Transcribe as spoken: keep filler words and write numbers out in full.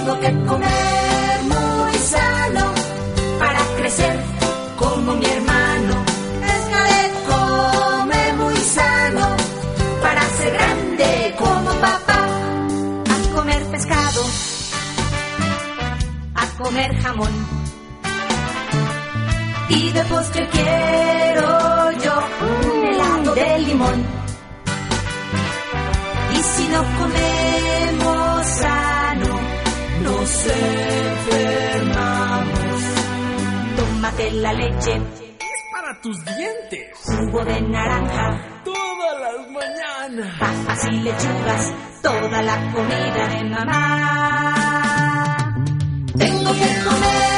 Tengo que comer muy sano para crecer como mi hermano. Escalet come muy sano para ser grande como papá. A comer pescado, a comer jamón, y de postre quiero yo un helado de limón. Y si no comemos sano, nos enfermamos. Tómate la leche, es para tus dientes. Jugo de naranja, todas las mañanas. Papas y lechugas, toda la comida de mamá. Tengo que comer